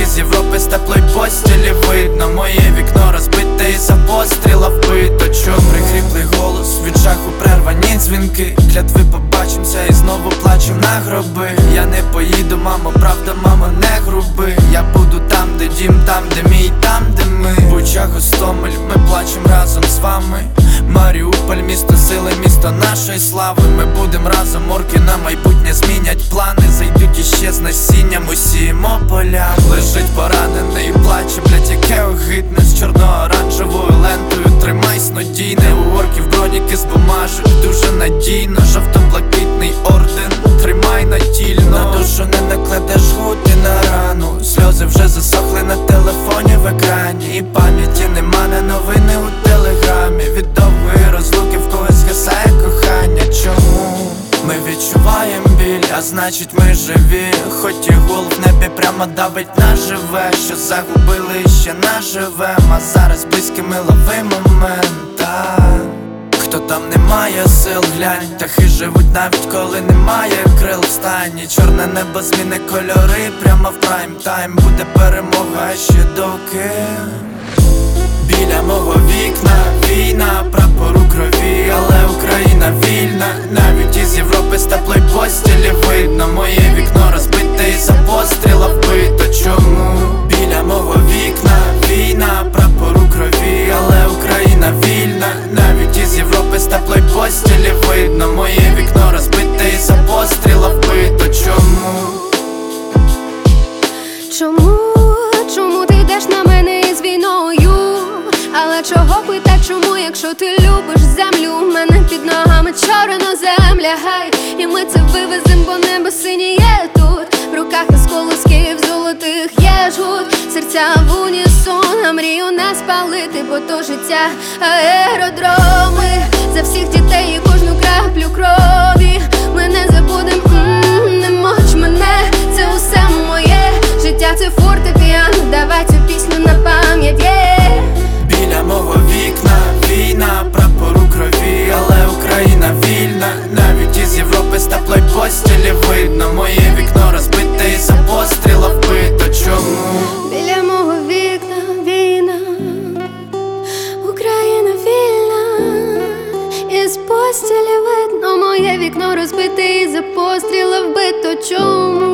з Європи з теплої постілі видно моє вікно розбите і за постріла вбито. Чом прикріплий голос, від жаху прервані дзвінки. Клятви побачимся і знову плачу на гроби. Я не поїду, мамо, правда, мамо, не груби. Я буду там, де дім, там, де мій, там, де ми. Буча, Гостомель, ми плачем разом з вами. Маріуполь, місто сили, місто нашої слави. Ми будем разом, орки на майбутнє змінять плани. Зайдуть іще з насінням, усіємо поля. Лежить поранений і плаче, блять, яке огидне. З чорно-оранжевою лентою тримайсь надійне. У орків броніки з бумажок, дуже надійно. Жовто-блакитний орден, тримай натільно. На душу не накладеш гуті на рану. Сльози вже засохли на телефоні в екрані. І пам'яті нема, на новини у телеграмі. Від довгої розлуки в когось згасає кохання. Чому? Ми відчуваєм біль, а значить ми живі. Хоч і гул в небі прямо давить на живе. Що загубили і ще наживем. А зараз близькими лови момент. Хто там не має сил, глянь. Птахи живуть навіть коли немає крил. Встані, чорне небо зміни кольори. Прямо в прайм-тайм буде перемога ще доки. Біля мого вікна війна, прапор у крові, але Україна вільна. Навіть із Європи з теплої постілі видно моє вікно розбите і за постріла вбито. Чому? Біля мого вікна війна, прапор у крові, але Україна вільна. Навіть із Європи з теплої постілі видно моє вікно розбите і за постріла вбито. Чому? Чому ти йдеш на мене із війною? Але чого питать, чому, якщо ти любиш землю? У мене під ногами чорна земля, гай. І ми це вивезем, бо небо синіє тут. В руках із колосків золотих є жгут. Серця в унісон, а мрію не спалити, бо то життя аеродроми. За всіх дітей і кожну краплю крові. Ми не забудем, не моч мене. Це усе моє життя, це фортепіано. Давай цю пісню на пам'ять, Біля мого вікна війна, прапор у крові, але Україна вільна. Навіть із Європи з теплої постілі видно моє вікно розбите і за постріла вбито. Чому? Біля мого вікна війна, Україна вільна. Із постілі видно моє вікно розбите і за постріла вбито. Чому?